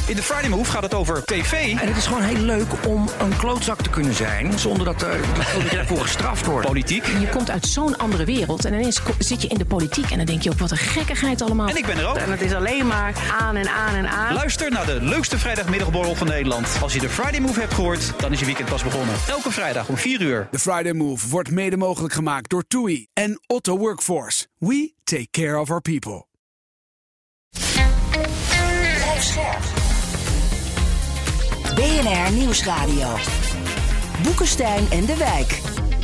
In de Friday Move gaat het over tv. En het is gewoon heel leuk om een klootzak te kunnen zijn, zonder dat je daarvoor gestraft wordt. Politiek. Je komt uit zo'n andere wereld en ineens zit je in de politiek en dan denk je ook, wat een gekkigheid allemaal. En ik ben er ook. En het is alleen maar aan en aan en aan. Luister naar de leukste vrijdagmiddagborrel van Nederland. Als je de Friday Move hebt gehoord, dan is je weekend pas begonnen. Elke vrijdag om 4 uur. De Friday Move wordt mede mogelijk gemaakt door TUI en Otto Workforce. We take care of our people. Blijf scherp. BNR Nieuwsradio. Boekenstein en de Wijk.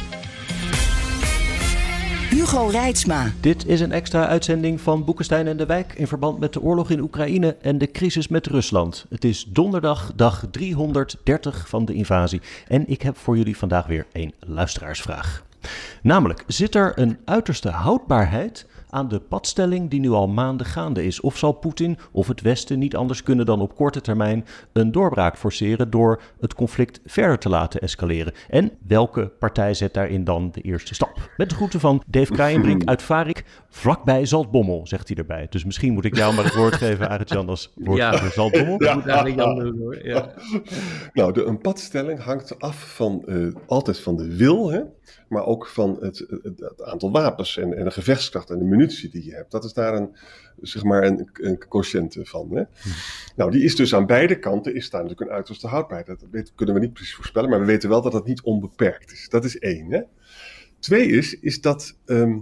Hugo Reitsma. Dit is een extra uitzending van Boekenstein en de Wijk in verband met de oorlog in Oekraïne en de crisis met Rusland. Het is donderdag, dag 330 van de invasie. En ik heb voor jullie vandaag weer een luisteraarsvraag. Namelijk, zit er een uiterste houdbaarheid aan de padstelling die nu al maanden gaande is? Of zal Poetin of het Westen niet anders kunnen dan op korte termijn een doorbraak forceren door het conflict verder te laten escaleren? En welke partij zet daarin dan de eerste stap? Met de groeten van Dave Kraaienbrink uit Varik, vlakbij Zaltbommel, zegt hij erbij. Dus misschien moet ik jou maar het woord geven, Arend-Jan, als woordvoerder Zaltbommel. Ja. Moet eigenlijk Jan doen, hoor. Ja. Nou, een padstelling hangt af van altijd van de wil, hè? Maar ook van het aantal wapens en de gevechtskracht en de munitie die je hebt. Dat is daar een quotiënt van. Hè? Nou, die is dus aan beide kanten is daar natuurlijk een uiterste houdbaarheid. Dat kunnen we niet precies voorspellen, maar we weten wel dat het niet onbeperkt is. Dat is 1. Hè? 2 is dat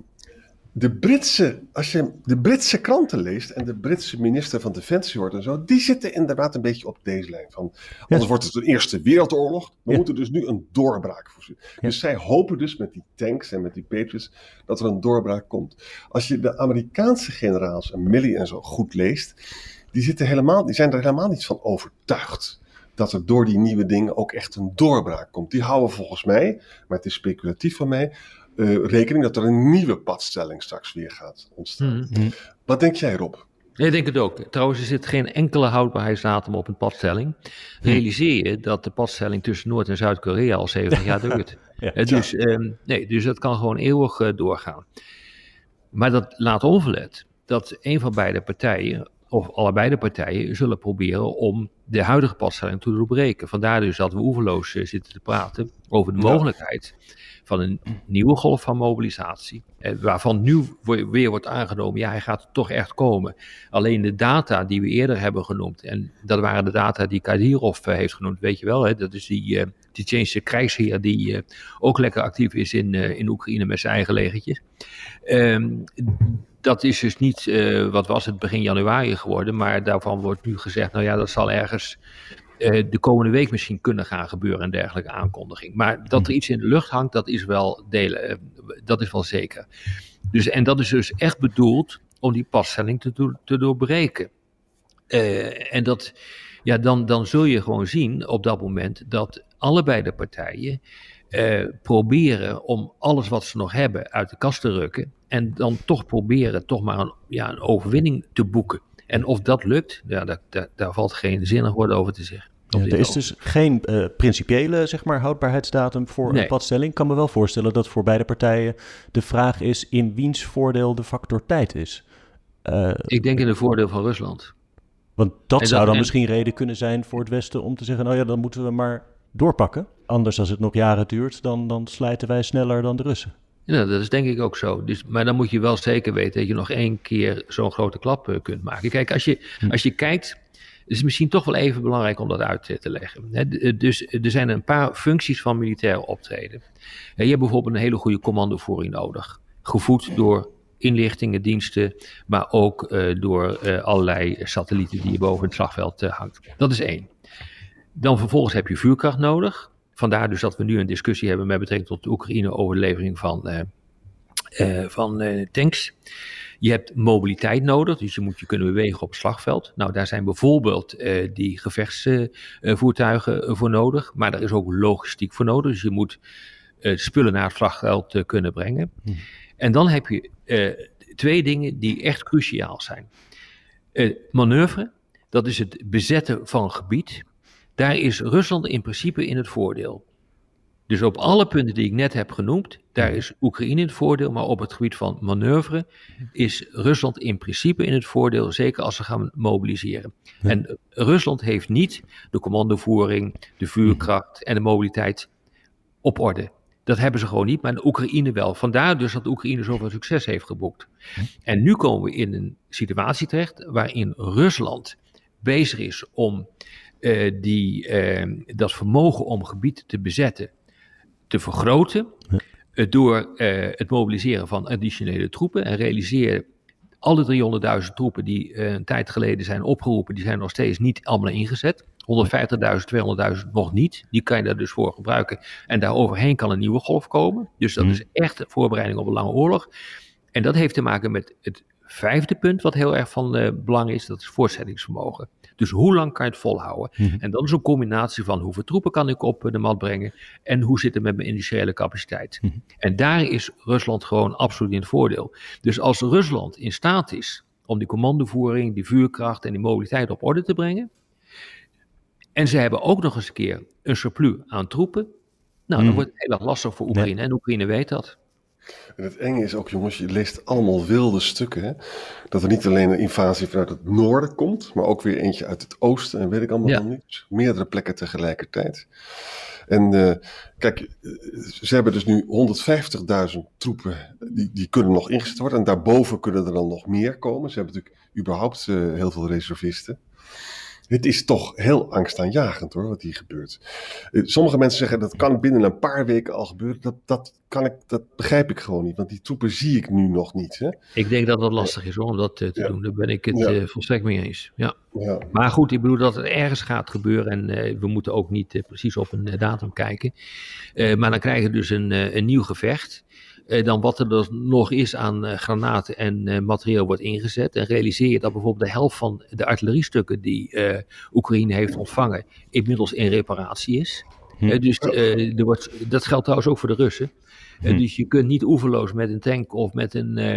als je de Britse kranten leest en de Britse minister van Defensie hoort en zo, die zitten inderdaad een beetje op deze lijn van, anders wordt het een Eerste Wereldoorlog. We moeten dus nu een doorbraak voorzien. Ja. Dus zij hopen dus met die tanks en met die Patriots dat er een doorbraak komt. Als je de Amerikaanse generaals en Milley en zo goed leest, die zijn er helemaal niet van overtuigd dat er door die nieuwe dingen ook echt een doorbraak komt. Die houden volgens mij, maar het is speculatief van mij, rekening dat er een nieuwe padstelling straks weer gaat ontstaan. Mm-hmm. Wat denk jij, Rob? Ik denk het ook. Trouwens, er zit geen enkele houdbaarheidsdatum op een padstelling. Realiseer je dat de padstelling tussen Noord- en Zuid-Korea al 70 jaar duurt. Dus dat kan gewoon eeuwig doorgaan. Maar dat laat onverlet dat een van beide partijen, of allebei de partijen, zullen proberen om de huidige padstelling te doorbreken. Vandaar dus dat we oeverloos zitten te praten over de mogelijkheid van een nieuwe golf van mobilisatie, waarvan nu weer wordt aangenomen, ja, hij gaat toch echt komen. Alleen de data die we eerder hebben genoemd, en dat waren de data die Kadyrov heeft genoemd, weet je wel, hè? Dat is die Tsjetsjeense krijgsheer die ook lekker actief is in Oekraïne met zijn eigen legertjes. Dat is dus niet, wat was het, begin januari geworden, maar daarvan wordt nu gezegd, nou ja, dat zal ergens de komende week misschien kunnen gaan gebeuren, een dergelijke aankondiging. Maar dat er iets in de lucht hangt, dat is wel zeker. Dus, en dat is dus echt bedoeld om die padstelling te doorbreken. En dat, ja, dan zul je gewoon zien op dat moment dat allebei de partijen proberen om alles wat ze nog hebben uit de kast te rukken en dan toch proberen maar een overwinning te boeken. En of dat lukt, ja, daar valt geen zinnig woord over te zeggen. Ja, er is dus geen principiële, houdbaarheidsdatum voor een padstelling. Ik kan me wel voorstellen dat voor beide partijen de vraag is in wiens voordeel de factor tijd is. Ik denk in het voordeel van Rusland. Want dat zou dan misschien reden kunnen zijn voor het Westen om te zeggen, nou ja, dan moeten we maar doorpakken. Anders als het nog jaren duurt, dan slijten wij sneller dan de Russen. Ja, dat is denk ik ook zo. Dus, maar dan moet je wel zeker weten dat je nog 1 keer zo'n grote klap kunt maken. Kijk, als je kijkt, het is misschien toch wel even belangrijk om dat uit te leggen. Dus er zijn een paar functies van militair optreden. Je hebt bijvoorbeeld een hele goede commandovoering nodig. Gevoed door inlichtingendiensten, maar ook door allerlei satellieten die je boven het slagveld hangt. Dat is 1. Dan vervolgens heb je vuurkracht nodig. Vandaar dus dat we nu een discussie hebben met betrekking tot de Oekraïne over de levering van tanks. Je hebt mobiliteit nodig, dus je moet je kunnen bewegen op het slagveld. Nou, daar zijn bijvoorbeeld die gevechtsvoertuigen voor nodig, maar daar is ook logistiek voor nodig. Dus je moet spullen naar het slagveld kunnen brengen. En dan heb je 2 dingen die echt cruciaal zijn. Manoeuvre, dat is het bezetten van een gebied. Daar is Rusland in principe in het voordeel. Dus op alle punten die ik net heb genoemd, daar is Oekraïne in het voordeel, maar op het gebied van manoeuvre is Rusland in principe in het voordeel, zeker als ze gaan mobiliseren. Ja. En Rusland heeft niet de commandovoering, de vuurkracht en de mobiliteit op orde. Dat hebben ze gewoon niet, maar de Oekraïne wel. Vandaar dus dat de Oekraïne zoveel succes heeft geboekt. En nu komen we in een situatie terecht waarin Rusland bezig is om dat vermogen om gebieden te bezetten te vergroten door het mobiliseren van additionele troepen en realiseren alle 300.000 troepen die een tijd geleden zijn opgeroepen, die zijn nog steeds niet allemaal ingezet. 150.000, 200.000 nog niet. Die kan je daar dus voor gebruiken. En daar overheen kan een nieuwe golf komen. Dus dat is echt voorbereiding op een lange oorlog. En dat heeft te maken met het vijfde punt wat heel erg van belang is. Dat is voortzettingsvermogen. Dus hoe lang kan je het volhouden? En dat is een combinatie van hoeveel troepen kan ik op de mat brengen en hoe zit het met mijn industriële capaciteit. En daar is Rusland gewoon absoluut in het voordeel. Dus als Rusland in staat is om die commandovoering, die vuurkracht en die mobiliteit op orde te brengen, en ze hebben ook nog eens een keer een surplus aan troepen, nou dan wordt het heel erg lastig voor Oekraïne. En Oekraïne weet dat. En het enge is ook, jongens, je leest allemaal wilde stukken. Hè? Dat er niet alleen een invasie vanuit het noorden komt, maar ook weer eentje uit het oosten en weet ik allemaal nog niet. Dus meerdere plekken tegelijkertijd. En kijk, ze hebben dus nu 150.000 troepen, die kunnen nog ingezet worden. En daarboven kunnen er dan nog meer komen. Ze hebben natuurlijk überhaupt heel veel reservisten. Het is toch heel angstaanjagend hoor, wat hier gebeurt. Sommige mensen zeggen dat kan binnen een paar weken al gebeuren. Dat begrijp ik gewoon niet, want die troepen zie ik nu nog niet. Hè? Ik denk dat dat lastig is hoor, om dat te doen. Daar ben ik het volstrekt mee eens. Ja. Ja. Maar goed, ik bedoel dat het ergens gaat gebeuren en we moeten ook niet precies op een datum kijken. Maar dan krijgen we dus een nieuw gevecht. Dan wat er dus nog is aan granaten en materieel wordt ingezet. En realiseer je dat bijvoorbeeld de helft van de artilleriestukken die Oekraïne heeft ontvangen inmiddels in reparatie is. Dus dat geldt trouwens ook voor de Russen. Dus je kunt niet oeverloos met een tank of met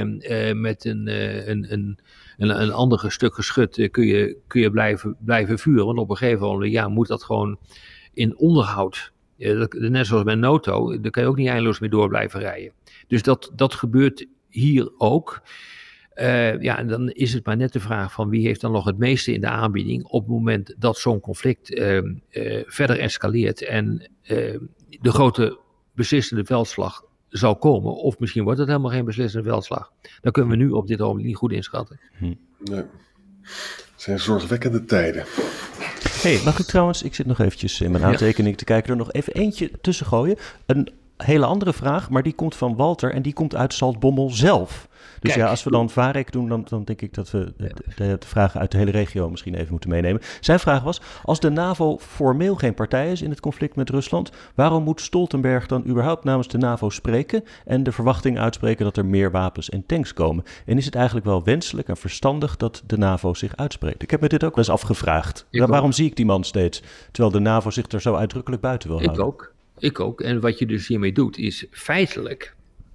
een ander stuk geschut kun je blijven vuren. Want op een gegeven moment moet dat gewoon in onderhoud. Net zoals bij een auto, daar kan je ook niet eindeloos mee door blijven rijden. Dus dat gebeurt hier ook. En dan is het maar net de vraag van wie heeft dan nog het meeste in de aanbieding op het moment dat zo'n conflict verder escaleert en de grote beslissende veldslag zal komen. Of misschien wordt het helemaal geen beslissende veldslag. Dan kunnen we nu op dit ogenblik niet goed inschatten. Nee. Het zijn zorgwekkende tijden. Mag ik trouwens, ik zit nog eventjes in mijn aantekening te kijken, er nog even eentje tussen gooien. Een hele andere vraag, maar die komt van Walter en die komt uit Zaltbommel zelf. Dus als we dan VAREC doen, dan denk ik dat we de vragen uit de hele regio misschien even moeten meenemen. Zijn vraag was, als de NAVO formeel geen partij is in het conflict met Rusland, waarom moet Stoltenberg dan überhaupt namens de NAVO spreken en de verwachting uitspreken dat er meer wapens en tanks komen? En is het eigenlijk wel wenselijk en verstandig dat de NAVO zich uitspreekt? Ik heb me dit ook wel eens afgevraagd. Waarom zie ik die man steeds, terwijl de NAVO zich er zo uitdrukkelijk buiten wil houden? Ik ook. En wat je dus hiermee doet, is feitelijk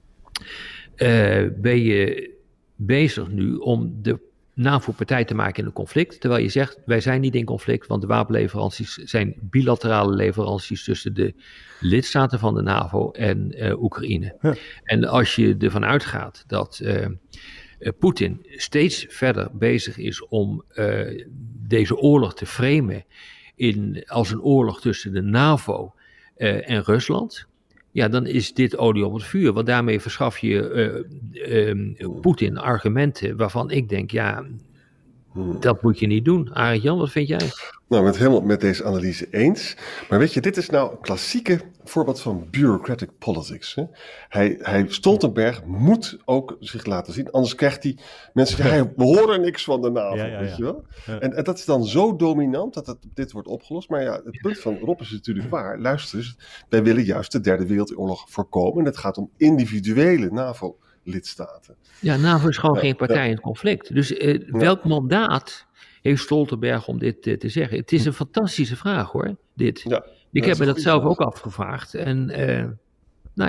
ben je bezig nu om de NAVO partij te maken in een conflict. Terwijl je zegt, wij zijn niet in conflict, want de wapenleveranties zijn bilaterale leveranties tussen de lidstaten van de NAVO en Oekraïne. Ja. En als je ervan uitgaat dat Poetin steeds verder bezig is om deze oorlog te framen als een oorlog tussen de NAVO en Rusland, dan is dit olie op het vuur. Want daarmee verschaf je Poetin argumenten waarvan ik denk, dat moet je niet doen. Arend-Jan, wat vind jij? Nou, ik ben het helemaal met deze analyse eens. Maar weet je, dit is nou een klassieke voorbeeld van bureaucratic politics. Hè? Stoltenberg moet ook zich laten zien, anders krijgt hij mensen, we horen niks van de NAVO, weet je wel? Ja. En dat is dan zo dominant dat dit wordt opgelost. Maar het punt van Rob is natuurlijk waar. Luister eens, wij willen juist de Derde Wereldoorlog voorkomen. En het gaat om individuele NAVO-lidstaten. Ja, NAVO is gewoon geen partij in het conflict. Dus welk mandaat heeft Stoltenberg om dit te zeggen? Het is een fantastische vraag hoor, dit. Ja, ik heb me dat zelf ook afgevraagd. En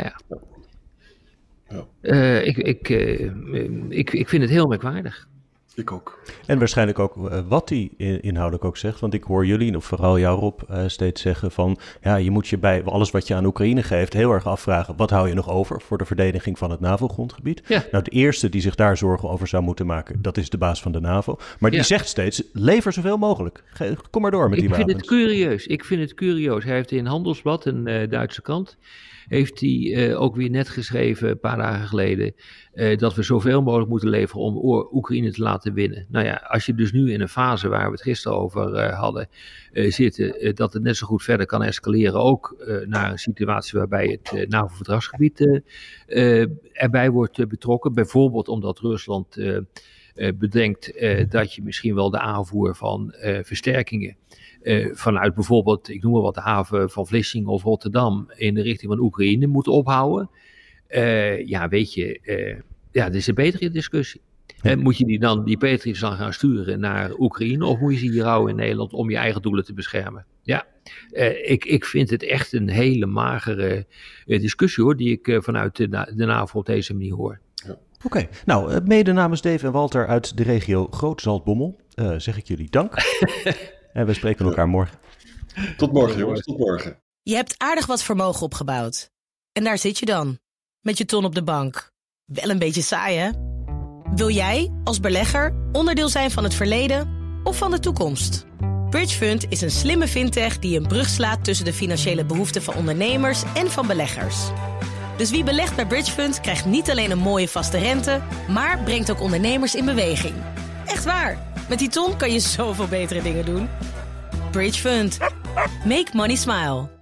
ik vind het heel merkwaardig. Ik ook. En waarschijnlijk ook wat hij inhoudelijk ook zegt. Want ik hoor jullie, of vooral jou Rob, steeds zeggen van... ja, je moet je bij alles wat je aan Oekraïne geeft heel erg afvragen... wat hou je nog over voor de verdediging van het NAVO-grondgebied? Ja. Nou, de eerste die zich daar zorgen over zou moeten maken... dat is de baas van de NAVO. Maar die zegt steeds, lever zoveel mogelijk. Kom maar door met die wapens. Ik vind het curieus. Hij heeft in Handelsblad, een Duitse krant... heeft hij ook weer net geschreven, een paar dagen geleden... dat we zoveel mogelijk moeten leveren om Oekraïne te laten winnen. Nou ja, als je dus nu in een fase waar we het gisteren over hadden zitten... dat het net zo goed verder kan escaleren... ook naar een situatie waarbij het NAVO-verdragsgebied erbij wordt betrokken. Bijvoorbeeld omdat Rusland bedenkt dat je misschien wel de aanvoer van versterkingen... vanuit bijvoorbeeld, ik noem maar wat, de haven van Vlissingen of Rotterdam in de richting van Oekraïne moeten ophouden. Dat is een betere discussie. Moet je die Patriots dan gaan sturen naar Oekraïne of moet je ze hier houden in Nederland om je eigen doelen te beschermen? Ja, ik vind het echt een hele magere discussie hoor, die ik vanuit de NAVO op deze manier hoor. Ja. Oké, nou, mede namens Dave en Walter uit de regio Groot-Zaltbommel zeg ik jullie dank. En we spreken elkaar morgen. Tot morgen, jongens. Tot morgen. Je hebt aardig wat vermogen opgebouwd. En daar zit je dan, met je ton op de bank. Wel een beetje saai, hè? Wil jij, als belegger, onderdeel zijn van het verleden of van de toekomst? Bridgefund is een slimme fintech die een brug slaat tussen de financiële behoeften van ondernemers en van beleggers. Dus wie belegt bij Bridgefund krijgt niet alleen een mooie vaste rente, maar brengt ook ondernemers in beweging. Echt waar. Met die ton kan je zoveel betere dingen doen. Bridgefund. Make money smile.